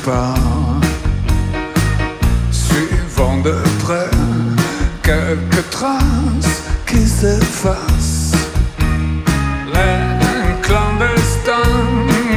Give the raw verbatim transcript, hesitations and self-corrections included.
pas, suivant de près quelques traces qui s'effacent.